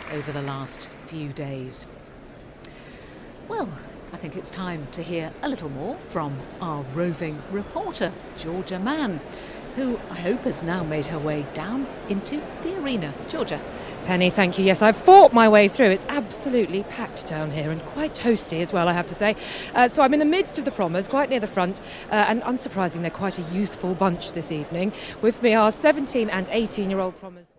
over the last few days. Well, I think it's time to hear a little more from our roving reporter, Georgia Mann, who I hope has now made her way down into the arena. Georgia. Penny, thank you. Yes, I've fought my way through. It's absolutely packed down here and quite toasty as well, I have to say. So I'm in the midst of the Prommers, quite near the front, and unsurprisingly, they're quite a youthful bunch this evening. With me are 17 and 18-year-old Prommers.